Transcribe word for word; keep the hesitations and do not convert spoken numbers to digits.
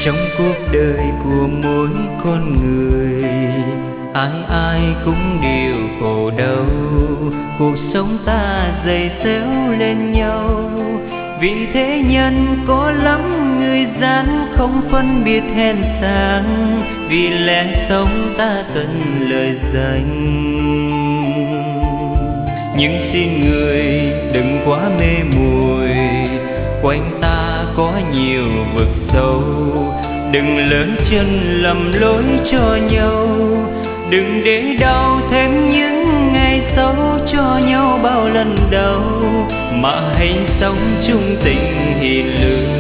Trong cuộc đời của mỗi con người, ai ai cũng đều khổ đau. Cuộc sống ta dày xéo lên nhau, vì thế nhân có lắm người gian không phân biệt hèn sang. Vì lẽ sống ta cần lời danh, nhưng xin người đừng quá mê muội. Quanh ta có nhiều vực sâu, đừng lỡ chân lầm lối cho nhau. Đừng để đau thêm những ngày xấu cho nhau bao lần đau, mà hãy sống chung tình hiền lương.